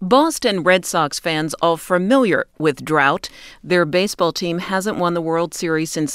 Boston Red Sox fans are familiar with drought. Their baseball team hasn't won the World Series since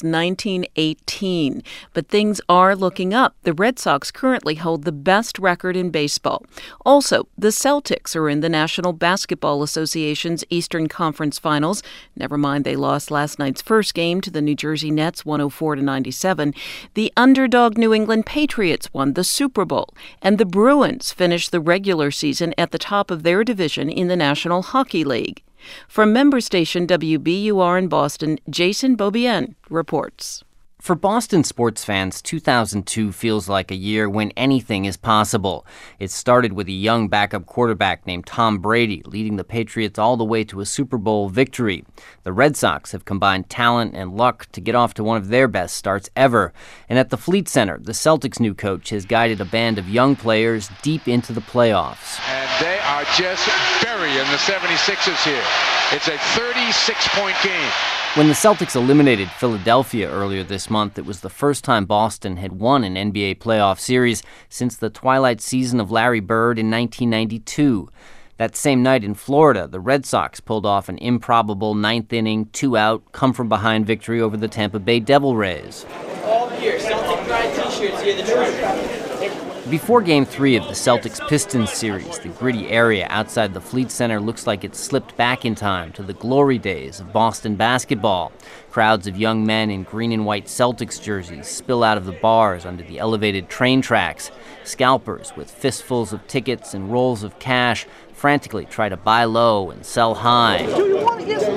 1918. But things are looking up. The Red Sox currently hold the best record in baseball. Also, the Celtics are in the National Basketball Association's Eastern Conference Finals. Never mind, they lost last night's first game to the New Jersey Nets 104-97. The underdog New England Patriots won the Super Bowl. And the Bruins finished the regular season at the top of their division in the National Hockey League. From member station WBUR in Boston, Jason Beaubien reports. For Boston sports fans, 2002 feels like a year when anything is possible. It started with a young backup quarterback named Tom Brady, leading the Patriots all the way to a Super Bowl victory. The Red Sox have combined talent and luck to get off to one of their best starts ever. And at the Fleet Center, the Celtics' new coach has guided a band of young players deep into the playoffs. And they are just burying the 76ers here. It's a 36-point game. When the Celtics eliminated Philadelphia earlier this month, it was the first time Boston had won an NBA playoff series since the twilight season of Larry Bird in 1992. That same night in Florida, the Red Sox pulled off an improbable ninth-inning, two-out, come-from-behind victory over the Tampa Bay Devil Rays. All year, Celtic Pride t-shirts, hear the truth. Before Game 3 of the Celtics-Pistons series, the gritty area outside the Fleet Center looks like it slipped back in time to the glory days of Boston basketball. Crowds of young men in green and white Celtics jerseys spill out of the bars under the elevated train tracks. Scalpers with fistfuls of tickets and rolls of cash frantically try to buy low and sell high. Do you want to get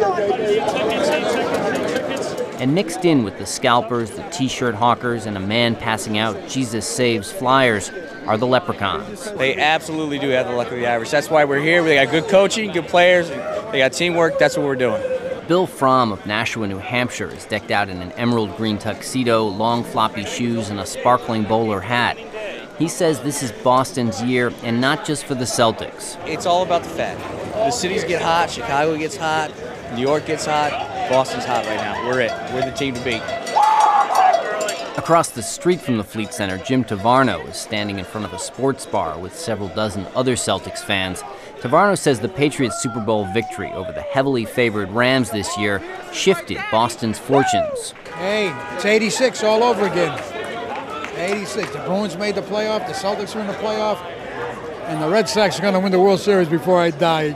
some? And mixed in with the scalpers, the t-shirt hawkers, and a man passing out Jesus Saves flyers are the leprechauns. They absolutely do have the luck of the Irish. That's why we're here. They got good coaching, good players. They got teamwork. That's what we're doing. Bill Fromm of Nashua, New Hampshire is decked out in an emerald green tuxedo, long floppy shoes, and a sparkling bowler hat. He says this is Boston's year, and not just for the Celtics. It's all about the fat. The cities get hot, Chicago gets hot, New York gets hot, Boston's hot right now. We're it. We're the team to beat. Across the street from the Fleet Center, Jim Tavarno is standing in front of a sports bar with several dozen other Celtics fans. Tavarno says the Patriots' Super Bowl victory over the heavily favored Rams this year shifted Boston's fortunes. Hey, it's 86 all over again. 86. The Bruins made the playoff, the Celtics are in the playoff, and the Red Sox are going to win the World Series before I die.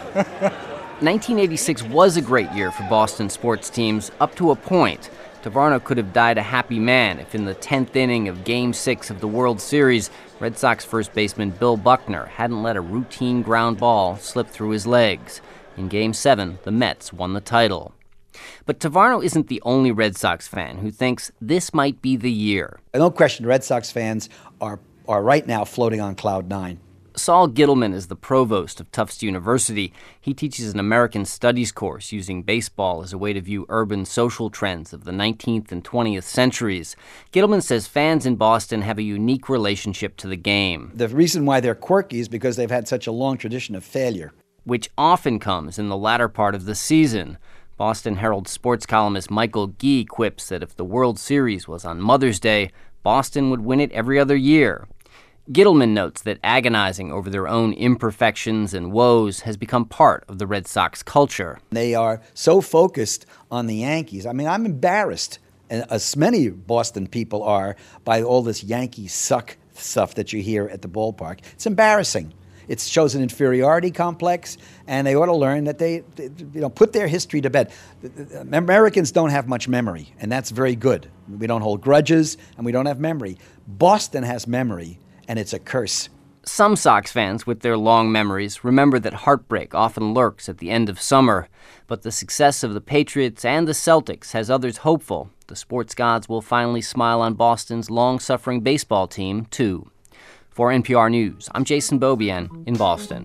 1986 was a great year for Boston sports teams, up to a point. Tavarno could have died a happy man if in the 10th inning of Game 6 of the World Series, Red Sox first baseman Bill Buckner hadn't let a routine ground ball slip through his legs. In Game 7, the Mets won the title. But Tavarno isn't the only Red Sox fan who thinks this might be the year. No question, Red Sox fans are right now floating on cloud nine. Saul Gittleman is the provost of Tufts University. He teaches an American Studies course using baseball as a way to view urban social trends of the 19th and 20th centuries. Gittleman says fans in Boston have a unique relationship to the game. The reason why they're quirky is because they've had such a long tradition of failure, which often comes in the latter part of the season. Boston Herald sports columnist Michael Gee quips that if the World Series was on Mother's Day, Boston would win it every other year. Gittleman notes that agonizing over their own imperfections and woes has become part of the Red Sox culture. They are so focused on the Yankees. I mean, I'm embarrassed, as many Boston people are, by all this Yankee suck stuff that you hear at the ballpark. It's embarrassing. It shows an inferiority complex, and they ought to learn that they put their history to bed. Americans don't have much memory, and that's very good. We don't hold grudges, and we don't have memory. Boston has memory, and it's a curse. Some Sox fans, with their long memories, remember that heartbreak often lurks at the end of summer. But the success of the Patriots and the Celtics has others hopeful. The sports gods will finally smile on Boston's long-suffering baseball team, too. For NPR News, I'm Jason Beaubien in Boston.